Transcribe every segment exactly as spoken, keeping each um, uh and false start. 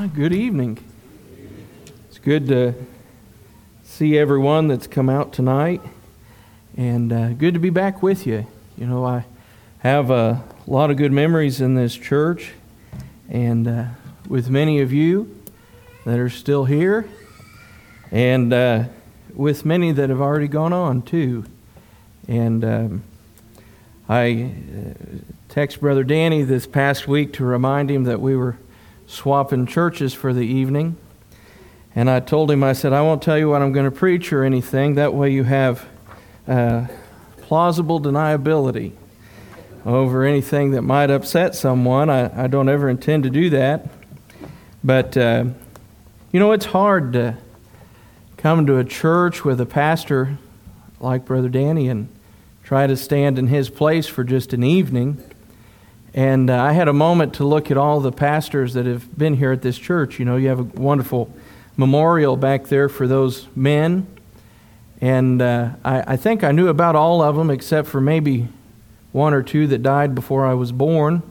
Well, good evening. It's good to see everyone that's come out tonight, and uh, good to be back with you. You know, I have a lot of good memories in this church, and uh, with many of you that are still here, and uh, with many that have already gone on too. And um, I uh, text Brother Danny this past week to remind him that we were swapping churches for the evening. And I told him, I said, I won't tell you what I'm going to preach or anything. That way you have uh, plausible deniability over anything that might upset someone. I, I don't ever intend to do that. But, uh, you know, it's hard to come to a church with a pastor like Brother Danny and try to stand in his place for just an evening. And uh, I had a moment to look at all the pastors that have been here at this church. You know, you have a wonderful memorial back there for those men. And uh, I, I think I knew about all of them except for maybe one or two that died before I was born.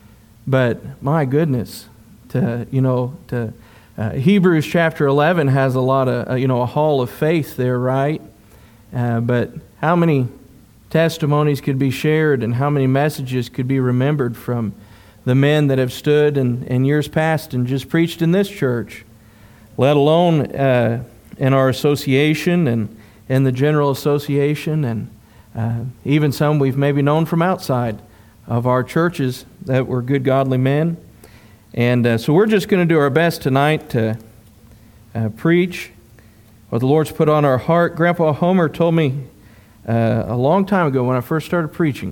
But my goodness, to, you know, to uh, Hebrews chapter eleven has a lot of, uh, you know, a hall of faith there, right? Uh, but how many testimonies could be shared and how many messages could be remembered from the men that have stood in, in years past and just preached in this church, let alone uh, in our association and in the general association, and uh, even some we've maybe known from outside of our churches that were good godly men. And uh, so we're just going to do our best tonight to uh, preach what the Lord's put on our heart. Grandpa Homer told me Uh, a long time ago when I first started preaching,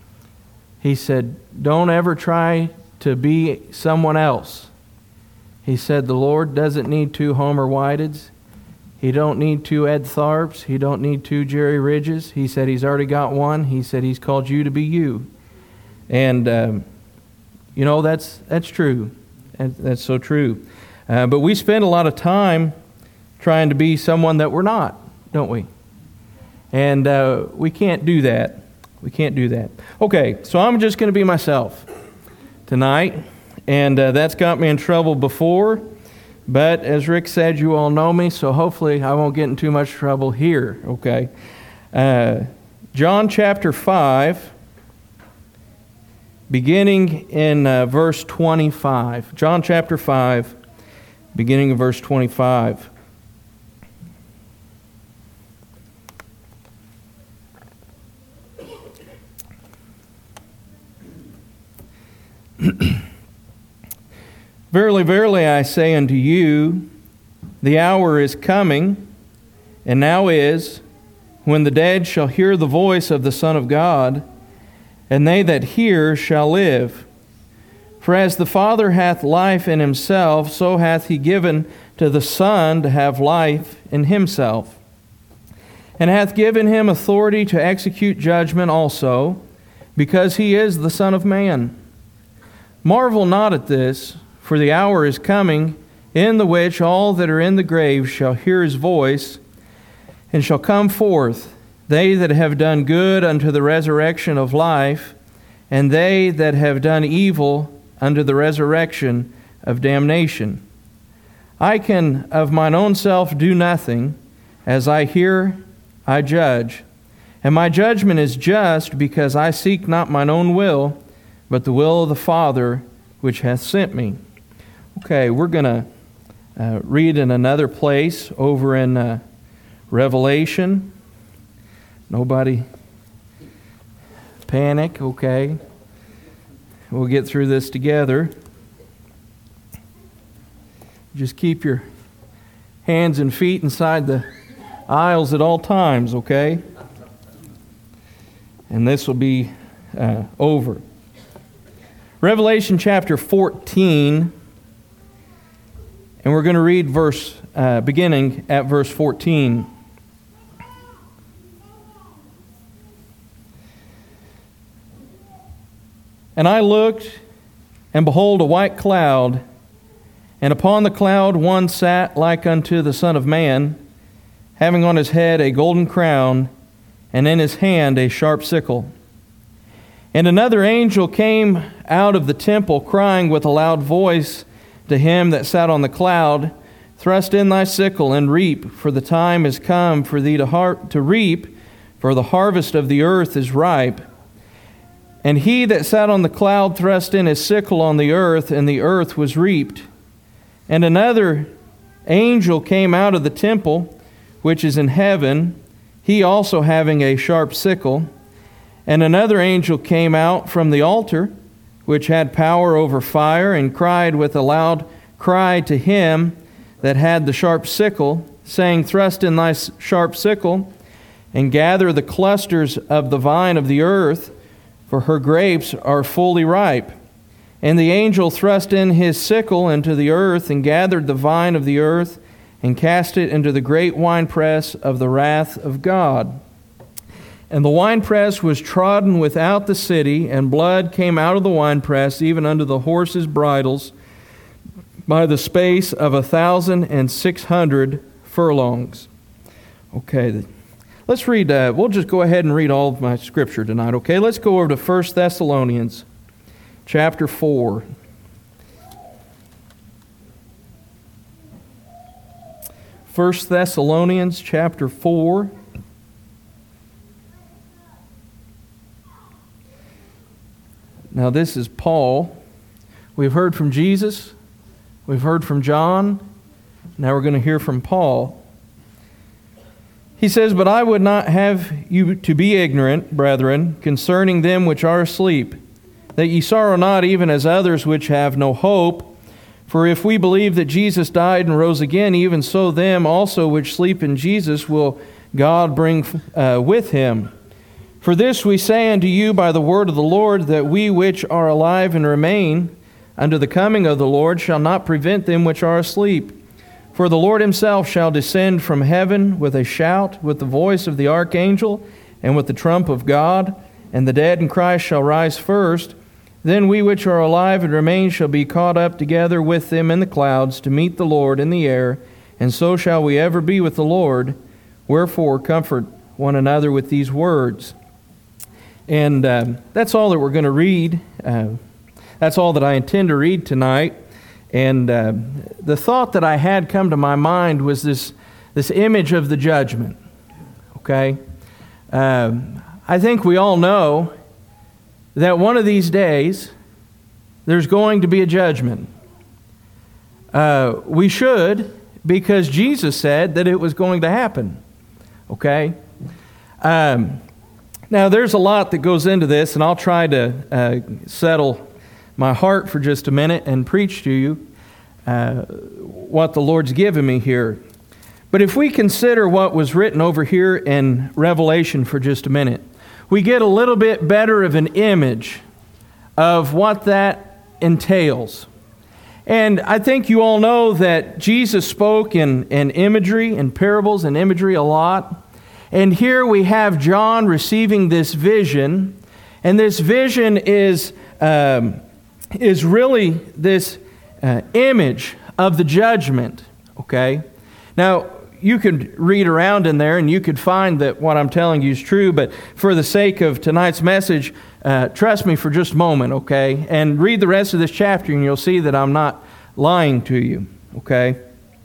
he said, don't ever try to be someone else. He said, the Lord doesn't need two Homer Whiteds. He don't need two Ed Tharps. He don't need two Jerry Ridges. He said he's already got one. He said he's called you to be you. And, um, you know, that's that's true. That's so true. Uh, but we spend a lot of time trying to be someone that we're not, don't we? And uh, we can't do that. We can't do that. Okay, so I'm just going to be myself tonight. And uh, that's got me in trouble before. But as Rick said, you all know me, so hopefully I won't get in too much trouble here. Okay. Uh, John chapter five, beginning in uh, verse twenty-five. John chapter five, beginning in verse twenty-five. Verily, verily, I say unto you, the hour is coming, and now is, when the dead shall hear the voice of the Son of God, and they that hear shall live. For as the Father hath life in himself, so hath he given to the Son to have life in himself, and hath given him authority to execute judgment also, because he is the Son of Man. Marvel not at this, for the hour is coming, in the which all that are in the grave shall hear his voice, and shall come forth, they that have done good unto the resurrection of life, and they that have done evil unto the resurrection of damnation. I can of mine own self do nothing, as I hear, I judge. And my judgment is just, because I seek not mine own will, but the will of the Father which hath sent me. Okay, we're going to uh, read in another place over in uh, Revelation. Nobody panic, okay? We'll get through this together. Just keep your hands and feet inside the aisles at all times, okay? And this will be uh, over. Revelation chapter fourteen, and we're going to read verse, uh, beginning at verse fourteen. And I looked, and behold, a white cloud, and upon the cloud one sat like unto the Son of Man, having on his head a golden crown, and in his hand a sharp sickle. And another angel came out of the temple, crying with a loud voice, to him that sat on the cloud, Thrust in thy sickle and reap, for the time is come for thee to, har- to reap, for the harvest of the earth is ripe. And he that sat on the cloud thrust in his sickle on the earth, and the earth was reaped. And another angel came out of the temple, which is in heaven, he also having a sharp sickle. And another angel came out from the altar, which had power over fire, and cried with a loud cry to him that had the sharp sickle, saying, Thrust in thy sharp sickle, and gather the clusters of the vine of the earth, for her grapes are fully ripe. And the angel thrust in his sickle into the earth, and gathered the vine of the earth, and cast it into the great winepress of the wrath of God. And the winepress was trodden without the city, and blood came out of the winepress, even unto the horses' bridles, by the space of a thousand and six hundred furlongs. Okay, let's read, uh, we'll just go ahead and read all of my scripture tonight, okay? Let's go over to First Thessalonians chapter four. First Thessalonians chapter four. Now this is Paul. We've heard from Jesus. We've heard from John. Now we're going to hear from Paul. He says, But I would not have you to be ignorant, brethren, concerning them which are asleep, that ye sorrow not even as others which have no hope. For if we believe that Jesus died and rose again, even so them also which sleep in Jesus will God bring uh, with him. For this we say unto you by the word of the Lord, that we which are alive and remain unto the coming of the Lord shall not prevent them which are asleep. For the Lord himself shall descend from heaven with a shout, with the voice of the archangel, and with the trump of God, and the dead in Christ shall rise first. Then we which are alive and remain shall be caught up together with them in the clouds to meet the Lord in the air, and so shall we ever be with the Lord. Wherefore comfort one another with these words. And uh, that's all that we're going to read. Uh, that's all that I intend to read tonight. And uh, the thought that I had come to my mind was this, this image of the judgment. Okay? Um, I think we all know that one of these days there's going to be a judgment. Uh, we should, because Jesus said that it was going to happen. Okay? Um, now, there's a lot that goes into this, and I'll try to uh, settle my heart for just a minute and preach to you uh, what the Lord's given me here. But if we consider what was written over here in Revelation for just a minute, we get a little bit better of an image of what that entails. And I think you all know that Jesus spoke in, in imagery, in parables and imagery a lot. And here we have John receiving this vision. And this vision is, um, is really this uh, image of the judgment. Okay? Now, you could read around in there and you could find that what I'm telling you is true, but for the sake of tonight's message, uh, trust me for just a moment, okay? And read the rest of this chapter and you'll see that I'm not lying to you, okay?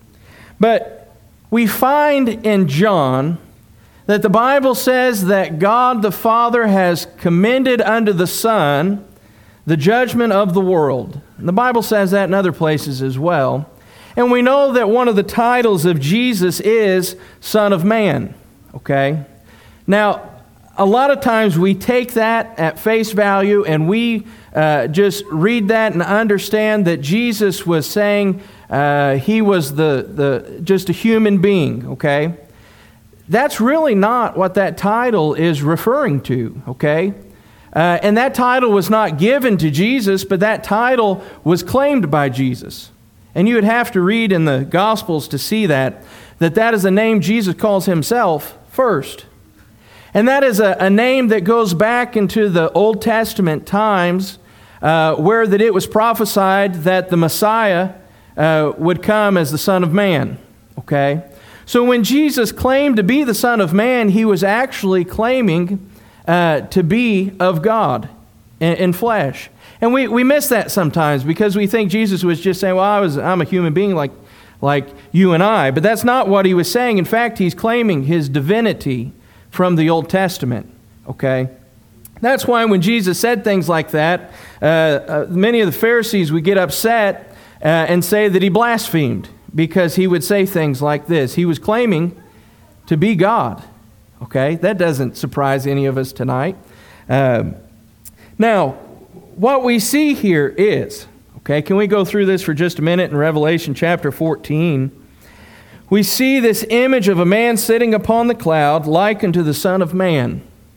But we find in John that the Bible says that God the Father has commended unto the Son the judgment of the world. And the Bible says that in other places as well. And we know that one of the titles of Jesus is Son of Man, okay? Now, a lot of times we take that at face value and we uh, just read that and understand that Jesus was saying uh, he was the, the just a human being, okay? That's really not what that title is referring to, okay? Uh, and that title was not given to Jesus, but that title was claimed by Jesus. And you would have to read in the Gospels to see that, that that is a name Jesus calls himself first. And that is a, a name that goes back into the Old Testament times uh, where that it was prophesied that the Messiah uh, would come as the Son of Man. Okay? So when Jesus claimed to be the Son of Man, he was actually claiming uh, to be of God in, in flesh. And we, we miss that sometimes because we think Jesus was just saying, well, I was, I'm a human being like, like you and I. But that's not what he was saying. In fact, he's claiming his divinity from the Old Testament. Okay? That's why when Jesus said things like that, uh, uh, many of the Pharisees would get upset uh, and say that he blasphemed because he would say things like this. He was claiming to be God. Okay? That doesn't surprise any of us tonight. Uh, now, what we see here is, okay, can we go through this for just a minute in Revelation chapter fourteen? We see this image of a man sitting upon the cloud like unto the Son of Man.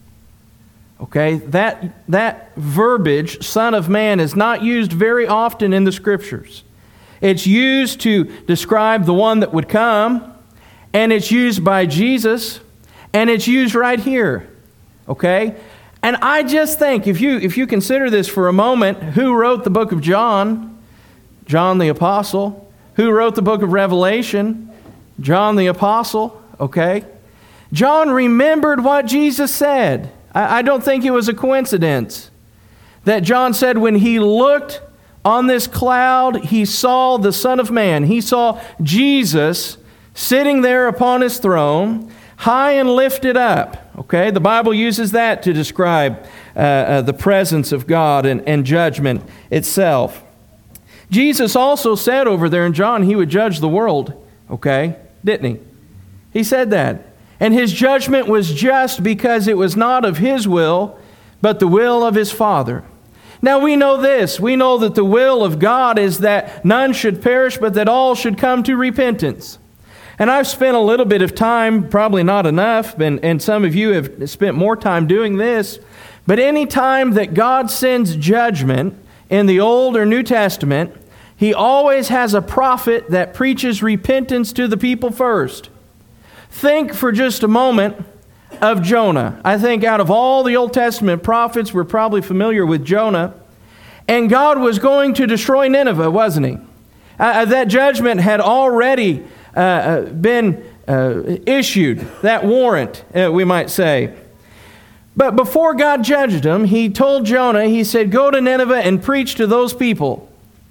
Okay, that, that verbiage, Son of Man, is not used very often in the Scriptures. It's used to describe the one that would come, and it's used by Jesus, and it's used right here. Okay? And I just think, if you, if you consider this for a moment, who wrote the book of John? John the Apostle. Who wrote the book of Revelation? John the Apostle. Okay? John remembered what Jesus said. I don't think it was a coincidence that John said when he looked on this cloud, he saw the Son of Man. He saw Jesus sitting there upon his throne, high and lifted up. Okay, the Bible uses that to describe uh, uh, the presence of God and, and judgment itself. Jesus also said over there in John he would judge the world. Okay, didn't he? He said that. And his judgment was just because it was not of his will, but the will of his Father. Now we know this. We know that the will of God is that none should perish, but that all should come to repentance. And I've spent a little bit of time, probably not enough, and, and some of you have spent more time doing this, but any time that God sends judgment in the Old or New Testament, he always has a prophet that preaches repentance to the people first. Think for just a moment of Jonah. I think out of all the Old Testament prophets, we're probably familiar with Jonah. And God was going to destroy Nineveh, wasn't he? Uh, that judgment had already uh, been uh, issued, that warrant, uh, we might say. But before God judged him, he told Jonah, he said, go to Nineveh and preach to those people.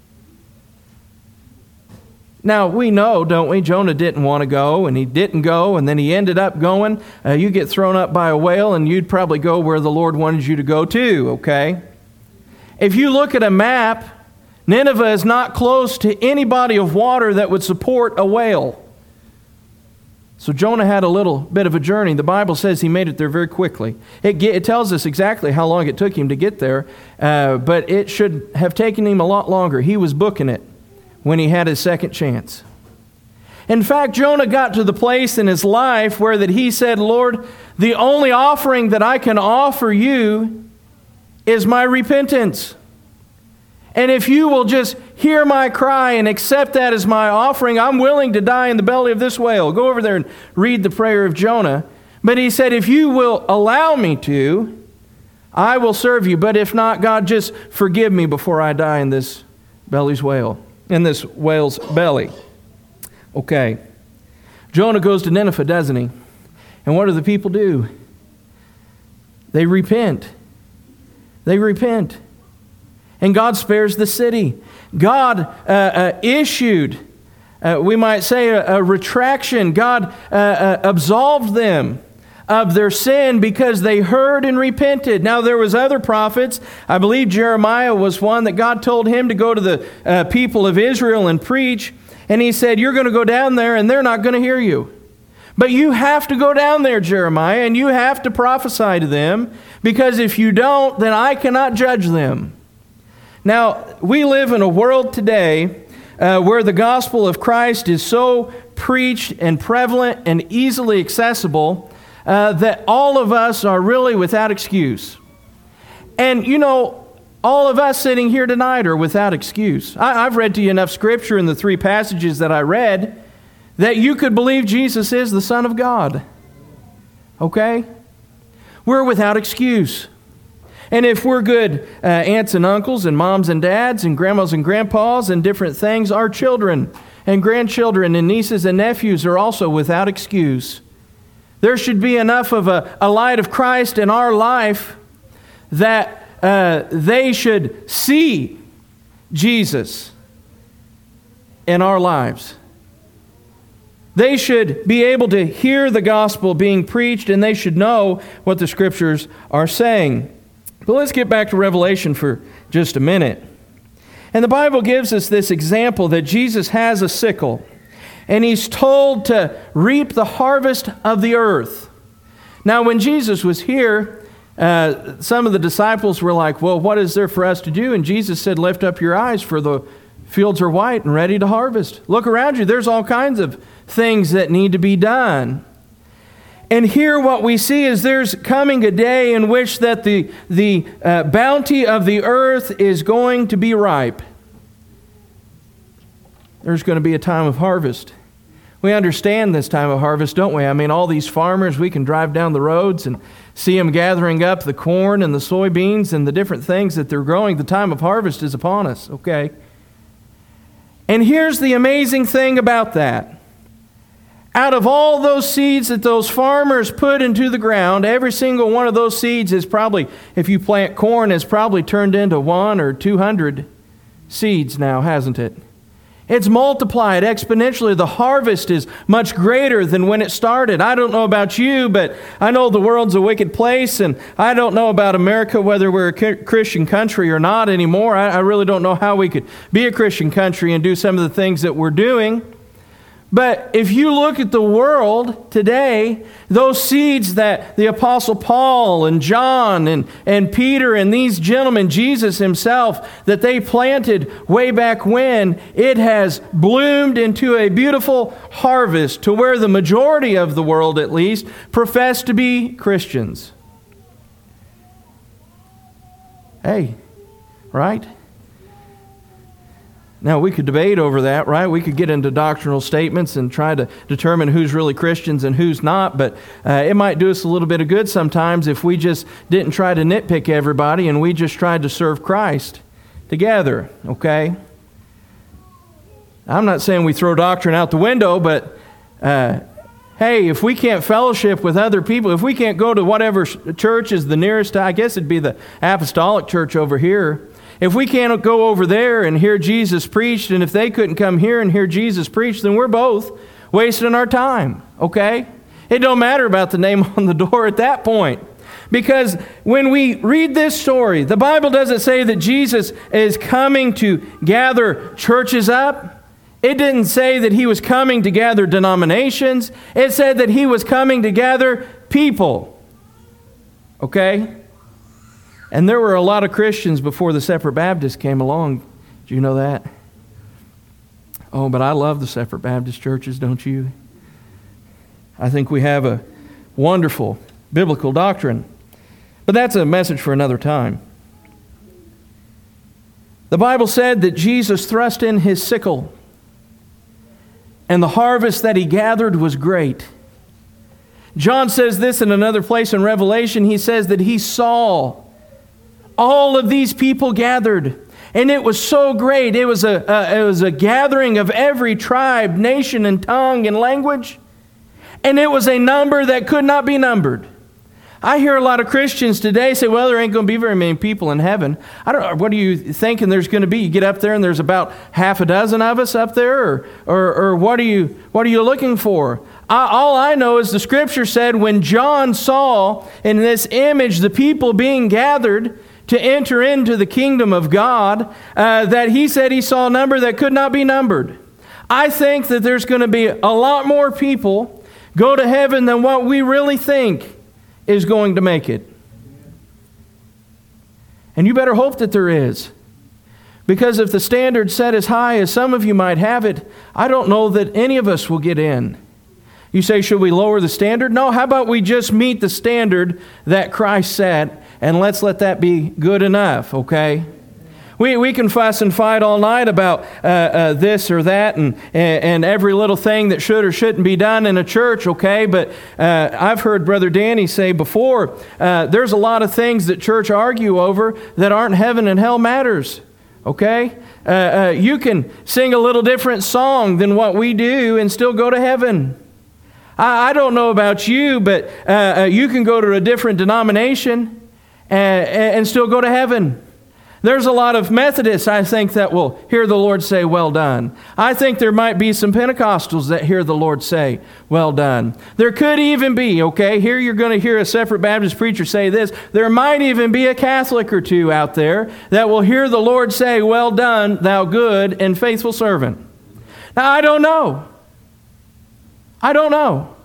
Now, we know, don't we, Jonah didn't want to go, and he didn't go, and then he ended up going. Uh, you get thrown up by a whale, and you'd probably go where the Lord wanted you to go too, okay? If you look at a map, Nineveh is not close to any body of water that would support a whale. So Jonah had a little bit of a journey. The Bible says he made it there very quickly. It, it tells us exactly how long it took him to get there, uh, but it should have taken him a lot longer. He was booking it when he had his second chance. In fact, Jonah got to the place in his life where that he said, Lord, the only offering that I can offer you is my repentance. And if you will just hear my cry and accept that as my offering, I'm willing to die in the belly of this whale. Go over there and read the prayer of Jonah. But he said, if you will allow me to, I will serve you. But if not, God, just forgive me before I die in this belly's whale. In this whale's belly. Okay. Jonah goes to Nineveh, doesn't he? And what do the people do? They repent. They repent. And God spares the city. God uh, uh, issued, uh, we might say, a, a retraction. God uh, uh, absolved them of their sin because they heard and repented. Now there was other prophets. I believe Jeremiah was one that God told him to go to the uh, people of Israel and preach. And he said, you're going to go down there and they're not going to hear you. But you have to go down there, Jeremiah, and you have to prophesy to them, because if you don't, then I cannot judge them. Now, we live in a world today uh, where the gospel of Christ is so preached and prevalent and easily accessible Uh, that all of us are really without excuse. And, you know, all of us sitting here tonight are without excuse. I, I've read to you enough Scripture in the three passages that I read that you could believe Jesus is the Son of God. Okay? We're without excuse. And if we're good uh, aunts and uncles and moms and dads and grandmas and grandpas and different things, our children and grandchildren and nieces and nephews are also without excuse. There should be enough of a, a light of Christ in our life that uh, they should see Jesus in our lives. They should be able to hear the gospel being preached, and they should know what the Scriptures are saying. But let's get back to Revelation for just a minute. And the Bible gives us this example that Jesus has a sickle, and He's told to reap the harvest of the earth. Now, when Jesus was here, uh, some of the disciples were like, well, what is there for us to do? And Jesus said, lift up your eyes, for the fields are white and ready to harvest. Look around you. There's all kinds of things that need to be done. And here what we see is there's coming a day in which that the, the uh, bounty of the earth is going to be ripe. There's going to be a time of harvest. We understand this time of harvest, don't we? I mean, all these farmers, we can drive down the roads and see them gathering up the corn and the soybeans and the different things that they're growing. The time of harvest is upon us, okay? And here's the amazing thing about that. Out of all those seeds that those farmers put into the ground, every single one of those seeds is probably, if you plant corn, is probably turned into one or two hundred seeds now, hasn't it? It's multiplied exponentially. The harvest is much greater than when it started. I don't know about you, but I know the world's a wicked place, and I don't know about America, whether we're a Christian country or not anymore. I, I really don't know how we could be a Christian country and do some of the things that we're doing. But if you look at the world today, those seeds that the Apostle Paul and John and, and Peter and these gentlemen, Jesus himself, that they planted way back when, it has bloomed into a beautiful harvest to where the majority of the world, at least, profess to be Christians. Hey, right? Now, we could debate over that, right? We could get into doctrinal statements and try to determine who's really Christians and who's not, but uh, it might do us a little bit of good sometimes if we just didn't try to nitpick everybody and we just tried to serve Christ together, okay? I'm not saying we throw doctrine out the window, but uh, hey, if we can't fellowship with other people, if we can't go to whatever church is the nearest, I guess it'd be the Apostolic Church over here. If we can't go over there and hear Jesus preached, and if they couldn't come here and hear Jesus preached, then we're both wasting our time, okay? It don't matter about the name on the door at that point. Because when we read this story, the Bible doesn't say that Jesus is coming to gather churches up. It didn't say that He was coming to gather denominations. It said that He was coming to gather people, okay? And there were a lot of Christians before the Separate Baptists came along. Do you know that? Oh, but I love the Separate Baptist churches, don't you? I think we have a wonderful biblical doctrine. But that's a message for another time. The Bible said that Jesus thrust in His sickle, and the harvest that He gathered was great. John says this in another place in Revelation. He says that he saw all of these people gathered, and it was so great. It was a, a it was a gathering of every tribe, nation, and tongue and language, and it was a number that could not be numbered. I hear a lot of Christians today say, well, there ain't going to be very many people in heaven. I don't know, what are you thinking there's going to be? You get up there and there's about half a dozen of us up there, or or, or what are you what are you looking for? I, all I know is the Scripture said when John saw in this image the people being gathered to enter into the kingdom of God, uh, that he said he saw a number that could not be numbered. I think that there's going to be a lot more people go to heaven than what we really think is going to make it. And you better hope that there is. Because if the standard set as high as some of you might have it, I don't know that any of us will get in. You say, should we lower the standard? No, how about we just meet the standard that Christ set, and let's let that be good enough, okay? We we can fuss and fight all night about uh, uh, this or that and, and every little thing that should or shouldn't be done in a church, okay? But uh, I've heard Brother Danny say before, uh, there's a lot of things that church argue over that aren't heaven and hell matters, okay? Uh, uh, you can sing a little different song than what we do and still go to heaven. I, I don't know about you, but uh, uh, you can go to a different denomination and, and still go to heaven. There's a lot of Methodists, I think, that will hear the Lord say, well done. I think there might be some Pentecostals that hear the Lord say, well done. There could even be, okay, here you're going to hear a separate Baptist preacher say this, there might even be a Catholic or two out there that will hear the Lord say, well done, thou good and faithful servant. Now, I don't know. I don't know.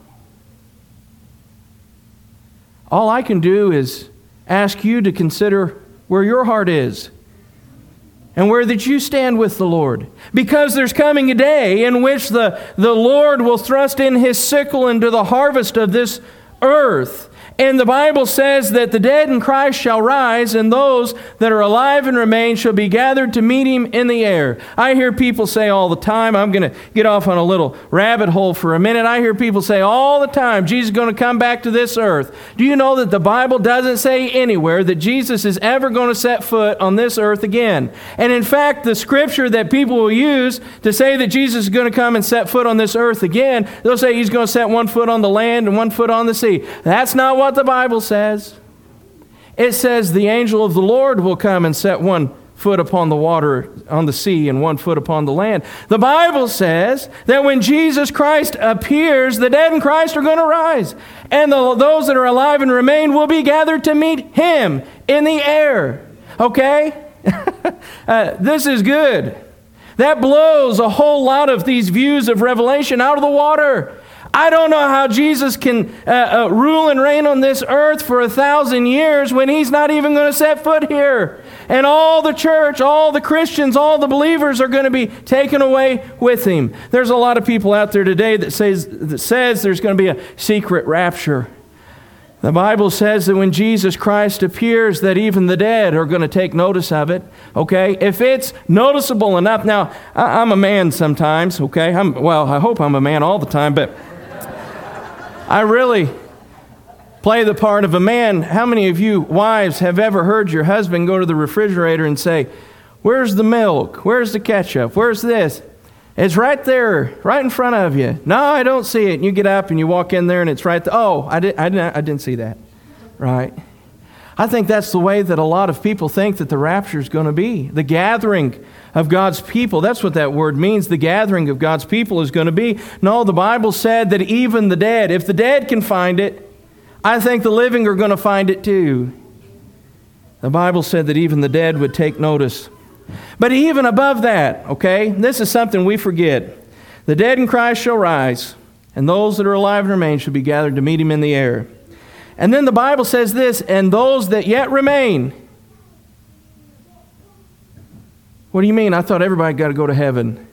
All I can do is ask you to consider where your heart is and where that you stand with the Lord. Because there's coming a day in which the, the Lord will thrust in His sickle into the harvest of this earth. And the Bible says that the dead in Christ shall rise, and those that are alive and remain shall be gathered to meet Him in the air. I hear people say all the time, I'm going to get off on a little rabbit hole for a minute. I hear people say all the time, Jesus is going to come back to this earth. Do you know that the Bible doesn't say anywhere that Jesus is ever going to set foot on this earth again? And in fact, the scripture that people will use to say that Jesus is going to come and set foot on this earth again, they'll say He's going to set one foot on the land and one foot on the sea. That's not what the Bible says. It says the angel of the Lord will come and set one foot upon the water on the sea and one foot upon the land. The Bible says that when Jesus Christ appears, the dead in Christ are going to rise. And the, those that are alive and remain will be gathered to meet Him in the air. Okay? uh, this is good. That blows a whole lot of these views of Revelation out of the water. I don't know how Jesus can uh, uh, rule and reign on this earth for a thousand years when He's not even going to set foot here. And all the church, all the Christians, all the believers are going to be taken away with Him. There's a lot of people out there today that says, that says there's going to be a secret rapture. The Bible says that when Jesus Christ appears, that even the dead are going to take notice of it. Okay? If it's noticeable enough. Now, I'm a man sometimes, okay? I'm, well, I hope I'm a man all the time, but I really play the part of a man. How many of you wives have ever heard your husband go to the refrigerator and say, where's the milk? Where's the ketchup? Where's this? It's right there, right in front of you. No, I don't see it. And you get up and you walk in there and it's right there. Oh, I, did, I, didn't, I didn't see that. Right? I think that's the way that a lot of people think that the rapture is going to be. The gathering of God's people. That's what that word means. The gathering of God's people is going to be. No, the Bible said that even the dead, if the dead can find it, I think the living are going to find it too. The Bible said that even the dead would take notice. But even above that, okay, this is something we forget. The dead in Christ shall rise, and those that are alive and remain shall be gathered to meet Him in the air. And then the Bible says this, and those that yet remain. What do you mean? I thought everybody got to go to heaven.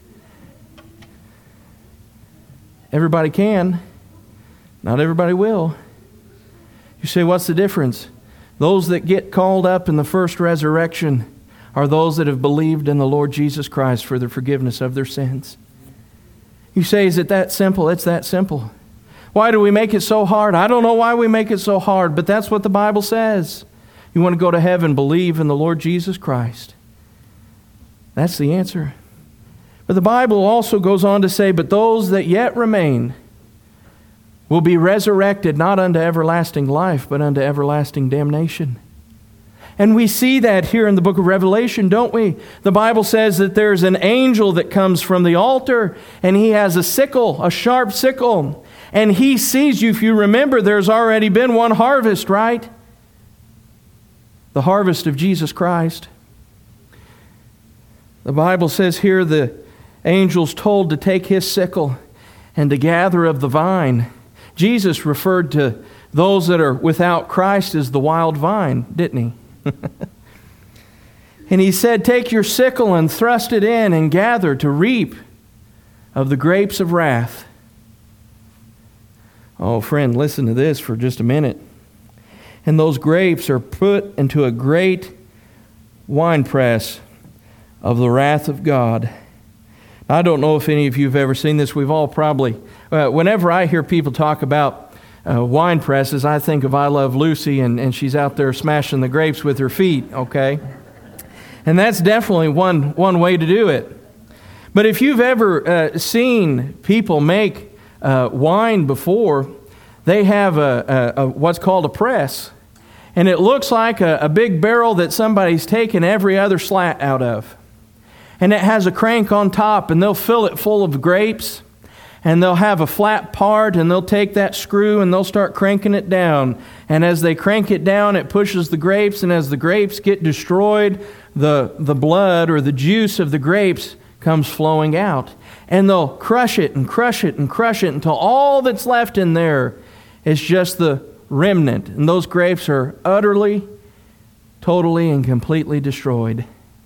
Everybody can. Not everybody will. You say, what's the difference? Those that get called up in the first resurrection are those that have believed in the Lord Jesus Christ for the forgiveness of their sins. You say, is it that simple? It's that simple. Why do we make it so hard? I don't know why we make it so hard, but that's what the Bible says. You want to go to heaven, believe in the Lord Jesus Christ. That's the answer. But the Bible also goes on to say, but those that yet remain will be resurrected not unto everlasting life, but unto everlasting damnation. And we see that here in the book of Revelation, don't we? The Bible says that there's an angel that comes from the altar, and he has a sickle, a sharp sickle. And he sees you. If you remember, there's already been one harvest, right? The harvest of Jesus Christ. The Bible says here the angel's told to take his sickle and to gather of the vine. Jesus referred to those that are without Christ as the wild vine, didn't he? And he said, take your sickle and thrust it in and gather to reap of the grapes of wrath. Oh, friend, listen to this for just a minute. And those grapes are put into a great winepress of the wrath of God. I don't know if any of you have ever seen this. We've all probably, uh, whenever I hear people talk about Uh, wine presses, I think of I Love Lucy, and, and she's out there smashing the grapes with her feet, okay? And that's definitely one, one way to do it. But if you've ever uh, seen people make uh, wine before, they have a, a, a what's called a press. and it looks like a, a big barrel that somebody's taken every other slat out of. And it has a crank on top, and they'll fill it full of grapes, and they'll have a flat part, and they'll take that screw and they'll start cranking it down. And as they crank it down, it pushes the grapes, and as the grapes get destroyed, the, the blood or the juice of the grapes comes flowing out. And they'll crush it and crush it and crush it until all that's left in there is just the remnant. And those grapes are utterly, totally, and completely destroyed.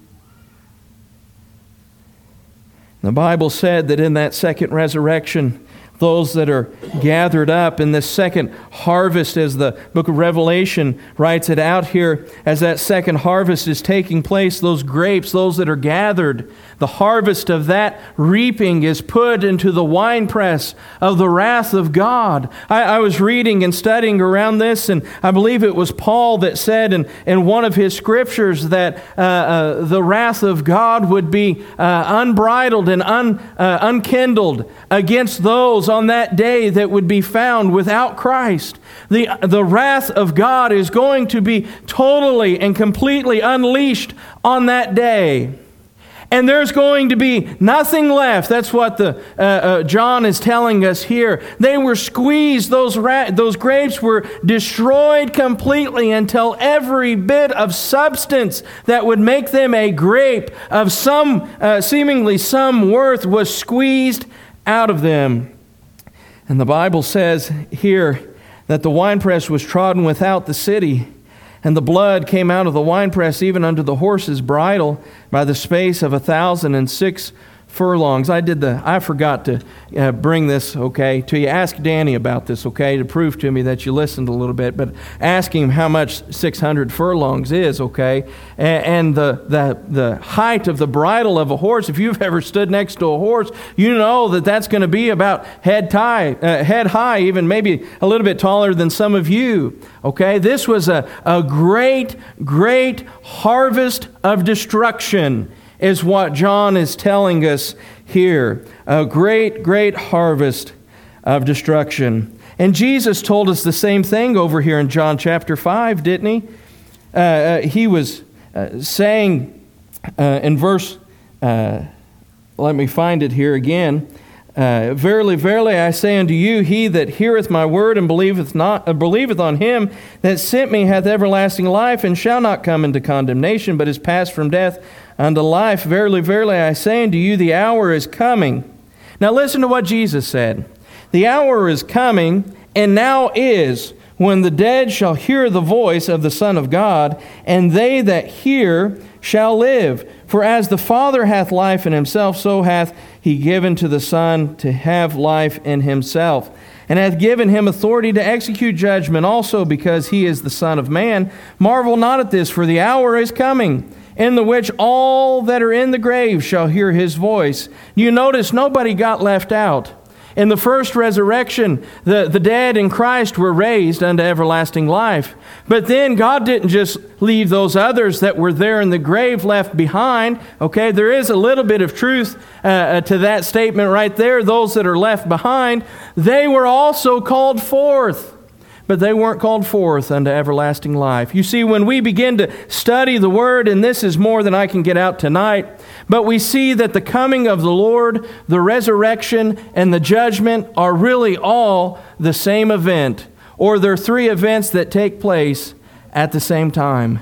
The Bible said that in that second resurrection, those that are gathered up in this second harvest, as the book of Revelation writes it out here, as that second harvest is taking place, those grapes, those that are gathered, the harvest of that reaping is put into the winepress of the wrath of God. I, I was reading and studying around this, and I believe it was Paul that said in, in one of his scriptures that uh, uh, the wrath of God would be uh, unbridled and un, uh, unkindled against those on that day that would be found without Christ. The, the wrath of God is going to be totally and completely unleashed on that day. And there's going to be nothing left. That's what the uh, uh, John is telling us here. They were squeezed. Those ra- those grapes were destroyed completely until every bit of substance that would make them a grape of some, uh, seemingly some worth, was squeezed out of them. And the Bible says here that the winepress was trodden without the city, and the blood came out of the winepress even unto the horse's bridle by the space of a thousand and six furlongs. I did the, I forgot to uh, bring this, okay, to you. Ask Danny about this, okay, to prove to me that you listened a little bit, but ask him how much six hundred furlongs is, okay, and, and the, the, the height of the bridle of a horse. If you've ever stood next to a horse, you know that that's going to be about head high, uh, head high, even maybe a little bit taller than some of you, okay. This was a, a great, great harvest of destruction, is what John is telling us here. A great, great harvest of destruction. And Jesus told us the same thing over here in John chapter five, didn't he? Uh, uh, he was uh, saying uh, in verse, uh, let me find it here again. Uh, verily, verily, I say unto you, he that heareth my word and believeth not, uh, believeth on him that sent me hath everlasting life, and shall not come into condemnation, but is passed from death unto life. Verily, verily, I say unto you, the hour is coming. Now listen to what Jesus said. The hour is coming, and now is, when the dead shall hear the voice of the Son of God, and they that hear shall live. For as the Father hath life in himself, so hath he given to the Son to have life in himself, and hath given him authority to execute judgment also, because he is the Son of Man. Marvel not at this, for the hour is coming, in the which all that are in the grave shall hear his voice. You notice nobody got left out. In the first resurrection, the, the dead in Christ were raised unto everlasting life. But then God didn't just leave those others that were there in the grave left behind. Okay, there is a little bit of truth uh, to that statement right there. Those that are left behind, they were also called forth. But they weren't called forth unto everlasting life. You see, when we begin to study the Word, and this is more than I can get out tonight, but we see that the coming of the Lord, the resurrection, and the judgment are really all the same event, or they're three events that take place at the same time.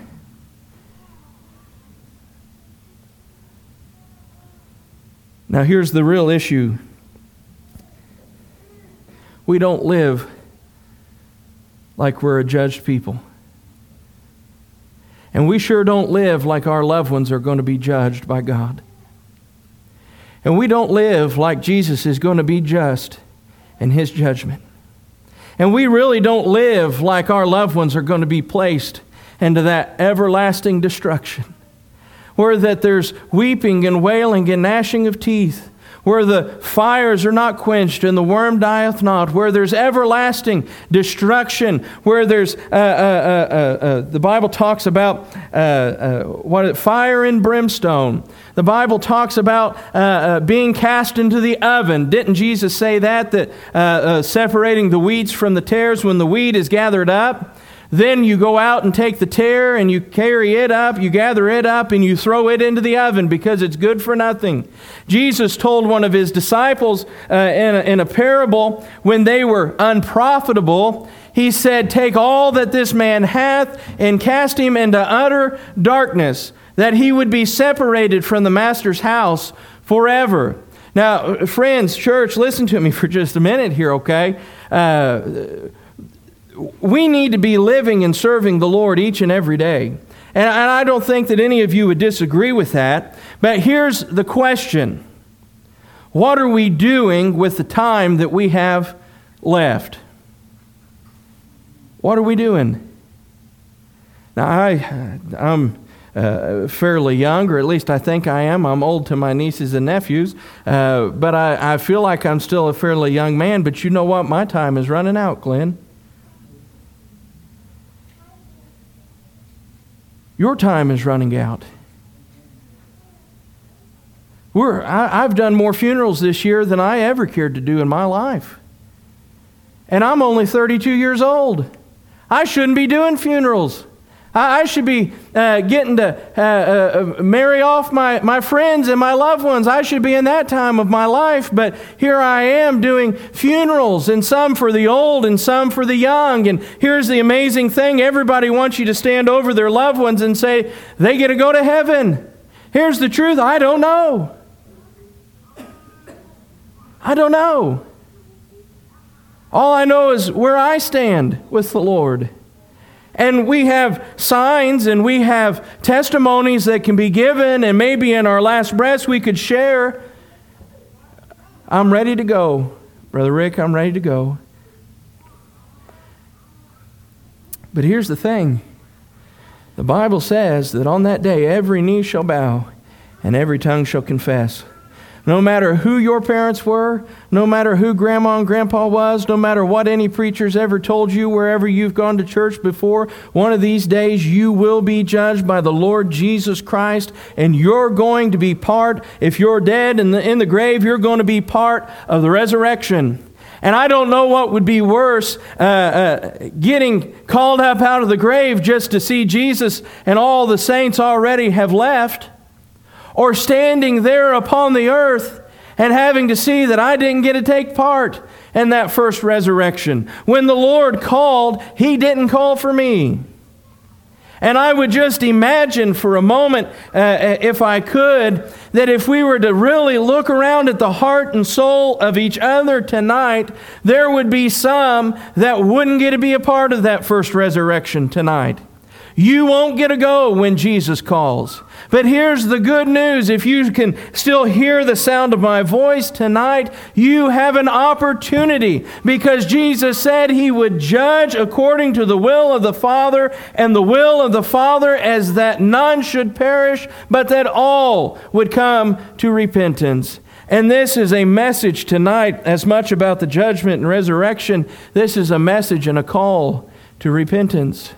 Now here's the real issue. We don't live like we're a judged people. And we sure don't live like our loved ones are going to be judged by God. And we don't live like Jesus is going to be just in His judgment. And we really don't live like our loved ones are going to be placed into that everlasting destruction, where that there's weeping and wailing and gnashing of teeth, where the fires are not quenched and the worm dieth not, where there's everlasting destruction, where there's, uh, uh, uh, uh, the Bible talks about uh, uh, what fire and brimstone. The Bible talks about uh, uh, being cast into the oven. Didn't Jesus say that, that uh, uh, separating the weeds from the tares when the wheat is gathered up? Then you go out and take the tare and you carry it up, you gather it up and you throw it into the oven because it's good for nothing. Jesus told one of his disciples uh, in, a, in a parable when they were unprofitable, he said, take all that this man hath and cast him into utter darkness, that he would be separated from the master's house forever. Now, friends, church, listen to me for just a minute here, okay? Uh, we need to be living and serving the Lord each and every day. And, and I don't think that any of you would disagree with that. But here's the question. What are we doing with the time that we have left? What are we doing? Now, I, I'm uh, fairly young, or at least I think I am. I'm old to my nieces and nephews. Uh, but I, I feel like I'm still a fairly young man. But you know what? My time is running out, Glenn. Your time is running out. We're, I, I've done more funerals this year than I ever cared to do in my life. And I'm only thirty-two years old. I shouldn't be doing funerals. I, I should be uh, getting to uh, uh, marry off my, my friends and my loved ones. I should be in that time of my life. But here I am doing funerals, and some for the old and some for the young. And here's the amazing thing. Everybody wants you to stand over their loved ones and say, they get to go to heaven. Here's the truth. I don't know. I don't know. All I know is where I stand with the Lord. And we have signs and we have testimonies that can be given, and maybe in our last breaths we could share. I'm ready to go. Brother Rick, I'm ready to go. But here's the thing. The Bible says that on that day every knee shall bow and every tongue shall confess. No matter who your parents were, no matter who Grandma and Grandpa was, no matter what any preachers ever told you wherever you've gone to church before, one of these days you will be judged by the Lord Jesus Christ, and you're going to be part, if you're dead in the, in the grave, you're going to be part of the resurrection. And I don't know what would be worse, uh, uh, getting called up out of the grave just to see Jesus and all the saints already have left, or standing there upon the earth and having to see that I didn't get to take part in that first resurrection. When the Lord called, He didn't call for me. And I would just imagine for a moment, uh, if I could, that if we were to really look around at the heart and soul of each other tonight, there would be some that wouldn't get to be a part of that first resurrection tonight. You won't get to go when Jesus calls. But here's the good news. If you can still hear the sound of my voice tonight, you have an opportunity, because Jesus said He would judge according to the will of the Father, and the will of the Father as that none should perish, but that all would come to repentance. And this is a message tonight, as much about the judgment and resurrection. This is a message and a call to repentance.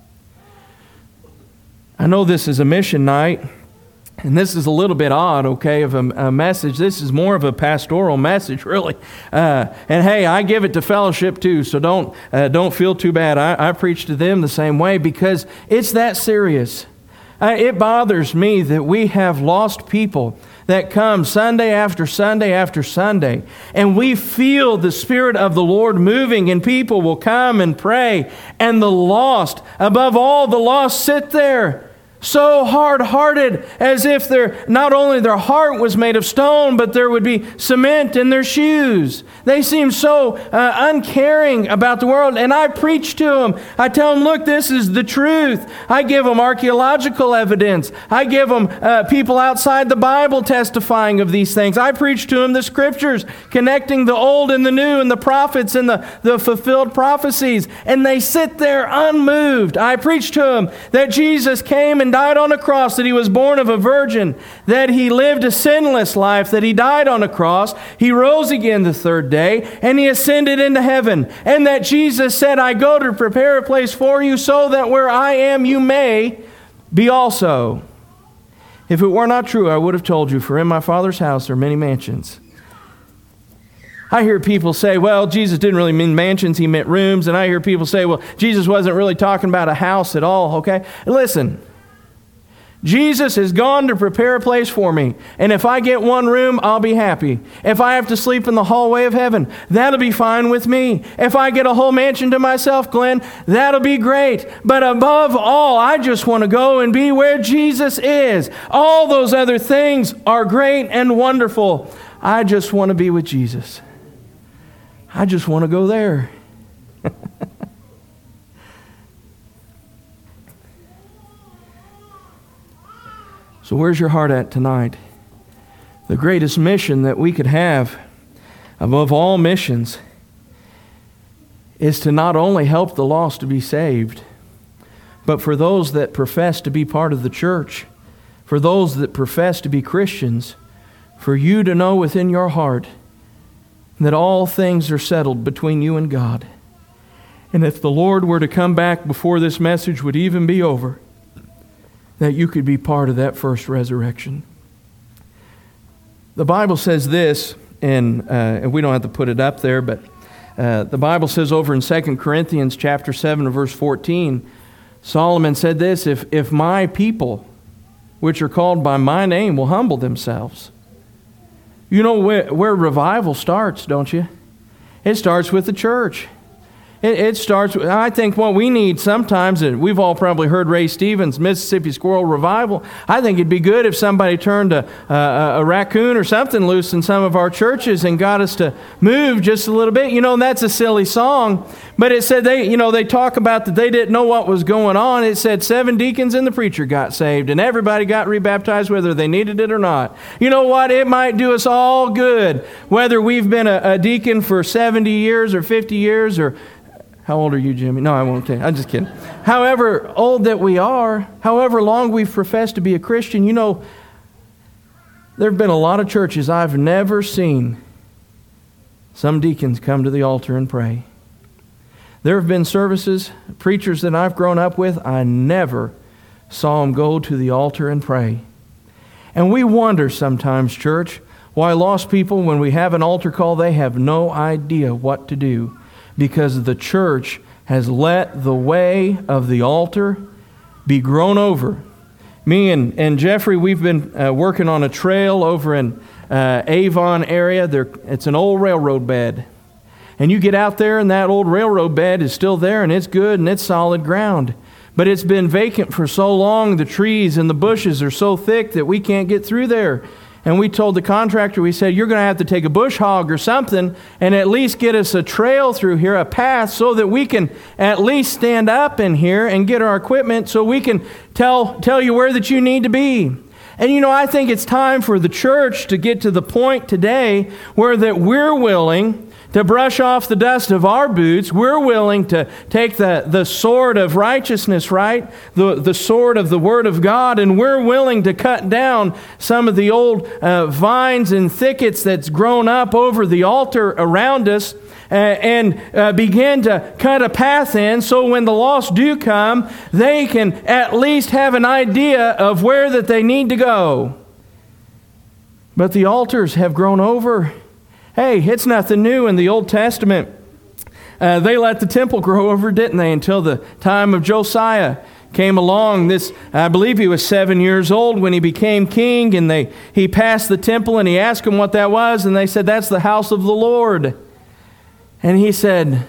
I know this is a mission night, and this is a little bit odd, okay, of a, a message. This is more of a pastoral message, really. Uh, and hey, I give it to fellowship too, so don't uh, don't feel too bad. I, I preach to them the same way, because it's that serious. Uh, it bothers me that we have lost people that come Sunday after Sunday after Sunday, and we feel the Spirit of the Lord moving, and people will come and pray, and the lost, above all the lost, sit there so hard-hearted, as if their not only their heart was made of stone, but there would be cement in their shoes. They seem so uh, uncaring about the world. And I preach to them. I tell them, look, this is the truth. I give them archaeological evidence. I give them uh, people outside the Bible testifying of these things. I preach to them the Scriptures, connecting the old and the new, and the prophets and the, the fulfilled prophecies. And they sit there unmoved. I preach to them that Jesus came and died on a cross, that He was born of a virgin, that He lived a sinless life, that He died on a cross, He rose again the third day, and He ascended into heaven, and that Jesus said, I go to prepare a place for you, so that where I am you may be also. If it were not true, I would have told you, for in my Father's house are many mansions. I hear people say, well, Jesus didn't really mean mansions, he meant rooms. And I hear people say, well, Jesus wasn't really talking about a house at all, okay? Listen, Jesus has gone to prepare a place for me. And if I get one room, I'll be happy. If I have to sleep in the hallway of heaven, that'll be fine with me. If I get a whole mansion to myself, Glenn, that'll be great. But above all, I just want to go and be where Jesus is. All those other things are great and wonderful. I just want to be with Jesus. I just want to go there. So where's your heart at tonight? The greatest mission that we could have, above all missions, is to not only help the lost to be saved, but for those that profess to be part of the church, for those that profess to be Christians, for you to know within your heart that all things are settled between you and God. And if the Lord were to come back before this message would even be over, that you could be part of that first resurrection. The Bible says this, and, uh, and we don't have to put it up there, but uh, the Bible says over in Second Corinthians chapter seven, verse fourteen, Solomon said this, if, if my people, which are called by my name, will humble themselves. You know where, where revival starts, don't you? It starts with the church. It, it starts with, I think what we need sometimes, and we've all probably heard Ray Stevens' Mississippi Squirrel Revival. I think it'd be good if somebody turned a, a, a raccoon or something loose in some of our churches and got us to move just a little bit. You know, and that's a silly song, but it said they, you know, they talk about that they didn't know what was going on. It said seven deacons and the preacher got saved, and everybody got rebaptized whether they needed it or not. You know what? It might do us all good, whether we've been a, a deacon for seventy years or fifty years or... How old are you, Jimmy? No, I won't tell you. I'm just kidding. However old that we are, however long we've professed to be a Christian, you know, there have been a lot of churches I've never seen some deacons come to the altar and pray. There have been services, preachers that I've grown up with, I never saw them go to the altar and pray. And we wonder sometimes, church, why lost people, when we have an altar call, they have no idea what to do. Because the church has let the way of the altar be grown over. Me and, and Jeffrey, we've been uh, working on a trail over in uh, Avon area. There, it's an old railroad bed. And you get out there and that old railroad bed is still there and it's good and it's solid ground. But it's been vacant for so long, the trees and the bushes are so thick that we can't get through there. And we told the contractor, we said, you're going to have to take a bush hog or something and at least get us a trail through here, a path, so that we can at least stand up in here and get our equipment so we can tell, tell you where that you need to be. And you know, I think it's time for the church to get to the point today where that we're willing to brush off the dust of our boots. We're willing to take the, the sword of righteousness, right? The, the sword of the Word of God, and we're willing to cut down some of the old uh, vines and thickets that's grown up over the altar around us, uh, and uh, begin to cut a path in so when the lost do come, they can at least have an idea of where that they need to go. But the altars have grown over. Hey, it's nothing new in the Old Testament. Uh, they let the temple grow over, didn't they, until the time of Josiah came along. This, I believe he was seven years old when he became king, and they he passed the temple, and he asked them what that was, and they said, that's the house of the Lord. And he said,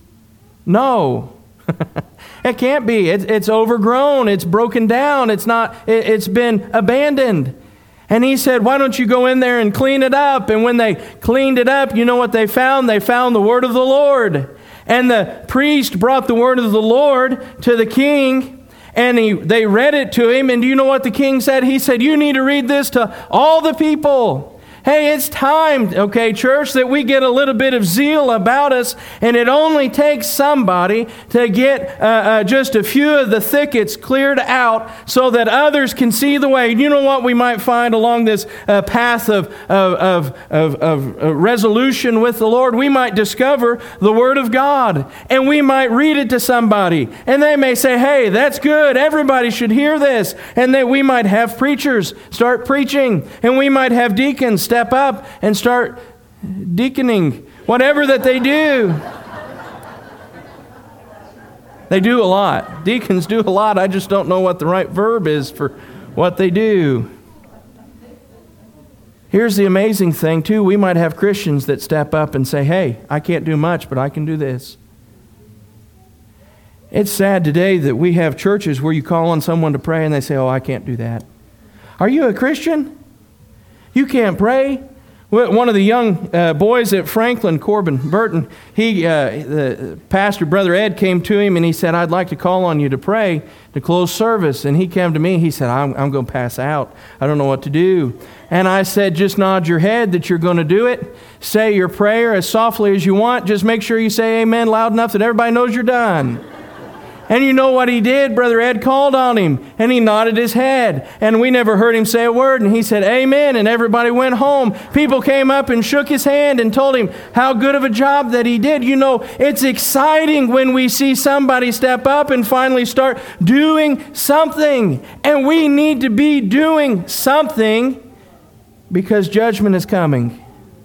no, it can't be. It, it's overgrown. It's broken down. It's not. It, it's been abandoned. And he said, why don't you go in there and clean it up? And when they cleaned it up, you know what they found? They found the word of the Lord. And the priest brought the word of the Lord to the king, and he, they read it to him. And do you know what the king said? He said, you need to read this to all the people. Hey, it's time, okay, church, that we get a little bit of zeal about us, and it only takes somebody to get uh, uh, just a few of the thickets cleared out so that others can see the way. You know what we might find along this uh, path of, of, of, of, of uh, resolution with the Lord? We might discover the Word of God, and we might read it to somebody, and they may say, hey, that's good, everybody should hear this, and then we might have preachers start preaching, and we might have deacons step up and start deaconing, whatever that they do. They do a lot. Deacons do a lot. I just don't know what the right verb is for what they do. Here's the amazing thing, too. We might have Christians that step up and say, hey, I can't do much, but I can do this. It's sad today that we have churches where you call on someone to pray and they say, oh, I can't do that. Are you a Christian? You can't pray? One of the young uh, boys at Franklin, Corbin Burton, he, uh, the pastor, Brother Ed, came to him and he said, I'd like to call on you to pray to close service. And he came to me, he said, I'm, I'm going to pass out. I don't know what to do. And I said, just nod your head that you're going to do it. Say your prayer as softly as you want. Just make sure you say amen loud enough that everybody knows you're done. And you know what he did? Brother Ed called on him, and he nodded his head. And we never heard him say a word, and he said, amen, and everybody went home. People came up and shook his hand and told him how good of a job that he did. You know, it's exciting when we see somebody step up and finally start doing something. And we need to be doing something because judgment is coming.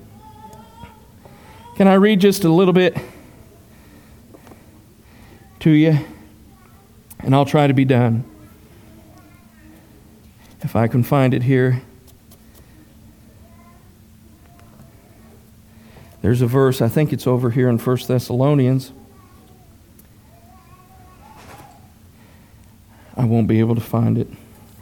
Can I read just a little bit to you? And I'll try to be done. If I can find it here. There's a verse, I think it's over here in First Thessalonians. I won't be able to find it.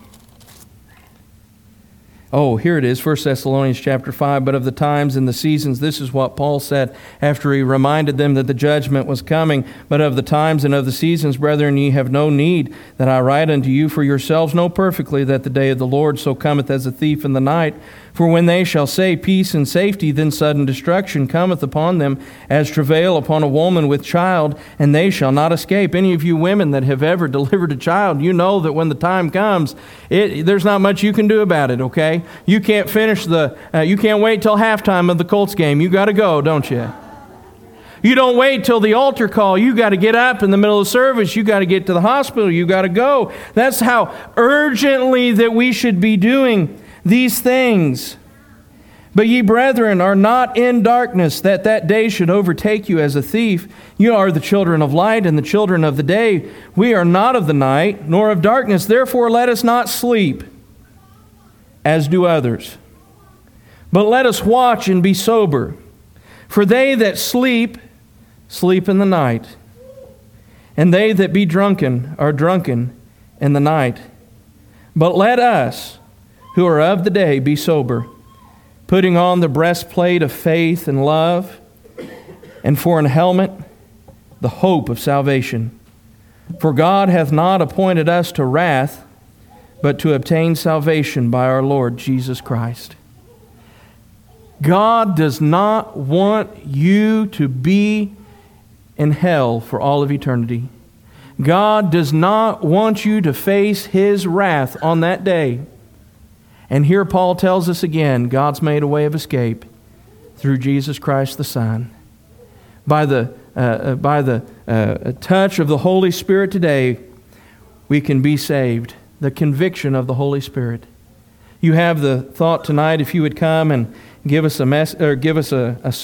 Oh, here it is, First Thessalonians chapter five. But of the times and the seasons, this is what Paul said after he reminded them that the judgment was coming. But of the times and of the seasons, brethren, ye have no need that I write unto you, for yourselves know perfectly that the day of the Lord so cometh as a thief in the night. For when they shall say peace and safety, then sudden destruction cometh upon them, as travail upon a woman with child, and they shall not escape. Any of you women that have ever delivered a child, you know that when the time comes, it, there's not much you can do about it, okay? You can't finish the, uh, you can't wait till halftime of the Colts game. You got to go, don't you? You don't wait till the altar call. You got to get up in the middle of the service. You got to get to the hospital. You got to go. That's how urgently that we should be doing these things. But ye brethren are not in darkness, that that day should overtake you as a thief. You are the children of light and the children of the day. We are not of the night, nor of darkness. Therefore let us not sleep, as do others. But let us watch and be sober. For they that sleep, sleep in the night. And they that be drunken are drunken in the night. But let us, who are of the day, be sober, putting on the breastplate of faith and love, and for an helmet, the hope of salvation. For God hath not appointed us to wrath, but to obtain salvation by our Lord Jesus Christ. God does not want you to be in hell for all of eternity. God does not want you to face His wrath on that day. And here Paul tells us again, God's made a way of escape through Jesus Christ the Son. By the, uh, by the uh, touch of the Holy Spirit today, we can be saved. The conviction of the Holy Spirit. You have the thought tonight, if you would come and give us a mess or give us a, a